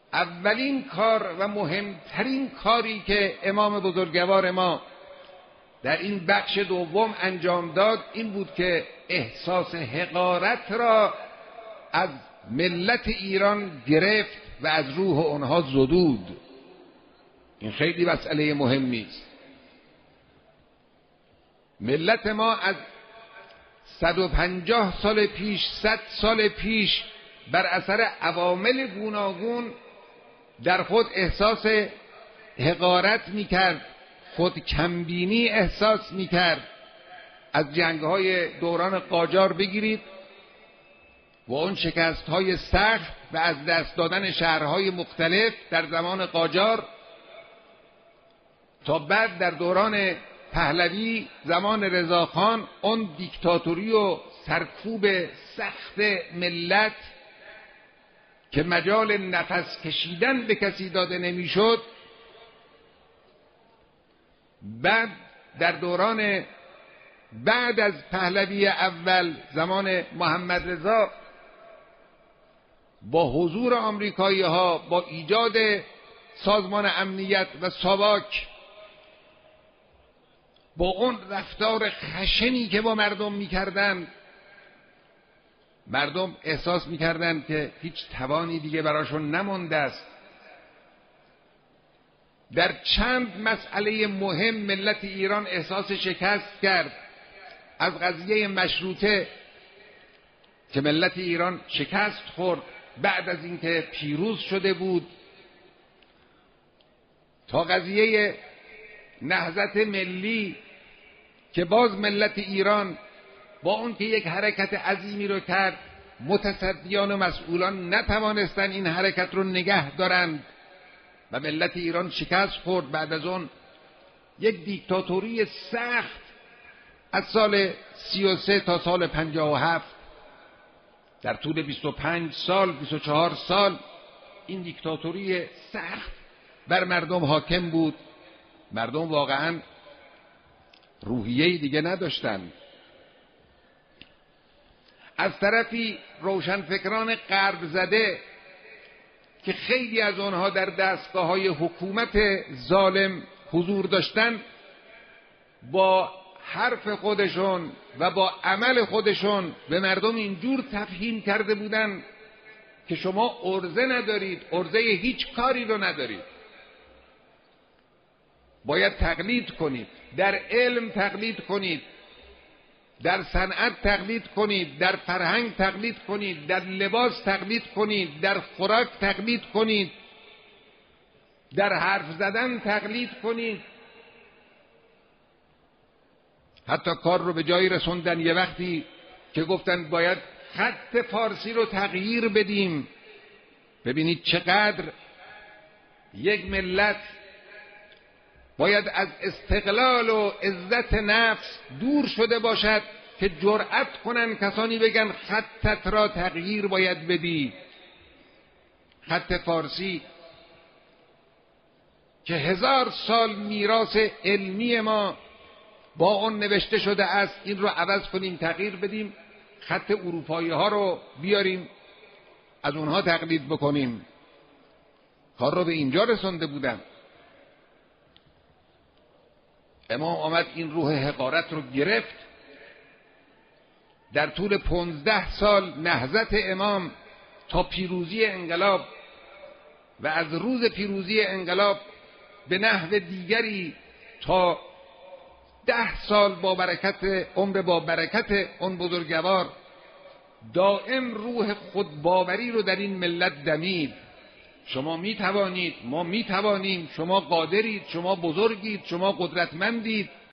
اولین کار و مهمترین کاری که امام بزرگوار ما در این بخش دوم انجام داد این بود که احساس حقارت را از ملت ایران گرفت و از روح آنها زدود. این خیلی مسئله مهمی است. ملت ما از 150 سال پیش، 100 سال پیش بر اثر عوامل گوناگون در خود احساس حقارت میکرد، خود کمبینی احساس میکرد. از جنگ‌های دوران قاجار بگیرید و اون شکست‌های سخت و از دست دادن شهرهای مختلف در زمان قاجار تا بعد در دوران پهلوی زمان رضاخان، اون دیکتاتوری و سرکوب سخت ملت که مجال نفس کشیدن به کسی داده نمیشد. بعد در دوران بعد از پهلوی اول زمان محمد رضا با حضور آمریکایی ها، با ایجاد سازمان امنیت و ساواک، با اون رفتار خشنی که با مردم میکردن، مردم احساس میکردن که هیچ توانی دیگه براشون نمانده است. در چند مسئله مهم ملت ایران احساس شکست کرد. از قضیه مشروطه که ملت ایران شکست خورد بعد از اینکه پیروز شده بود، تا قضیه نهضت ملی که باز ملت ایران با اون که یک حرکت عظیمی رو کرد، متصدیان و مسئولان نتوانستن این حرکت رو نگه دارند و ملت ایران شکست خورد. بعد از اون یک دیکتاتوری سخت از سال 33 تا سال 57 در طول 25 سال 24 سال این دیکتاتوری سخت بر مردم حاکم بود. مردم واقعا روحیه‌ای دیگه نداشتن. از طرفی روشنفکران غرب زده که خیلی از آنها در دستگاه‌های حکومت ظالم حضور داشتن، با حرف خودشون و با عمل خودشون به مردم اینجور تفهیم کرده بودن که شما عرضه ندارید، عرضه هیچ کاری رو ندارید، باید تقلید کنید، در علم تقلید کنید، در صنعت تقلید کنید، در فرهنگ تقلید کنید، در لباس تقلید کنید، در خوراک تقلید کنید، در حرف زدن تقلید کنید. حتی کار رو به جایی رسوندن یه وقتی که گفتن باید خط فارسی رو تغییر بدیم. ببینید چقدر یک ملت باید از استقلال و عزت نفس دور شده باشد که جرأت کنن کسانی بگن خطت را تغییر باید بدی. خط فارسی که 1000 سال میراث علمی ما با اون نوشته شده است، این رو عوض کنیم، تغییر بدیم، خط اروپایی ها رو بیاریم از اونها تقلید بکنیم. کار رو به اینجا رسونده بودن. امام آمد این روح حقارت رو گرفت. در طول 15 سال نهضت امام تا پیروزی انقلاب و از روز پیروزی انقلاب به نحو دیگری تا 10 سال با برکت عمر با برکت اون بزرگوار دائم روح خودباوری رو در این ملت دمید. شما می توانید، ما می توانیم، شما قادرید، شما بزرگید، شما قدرتمندید.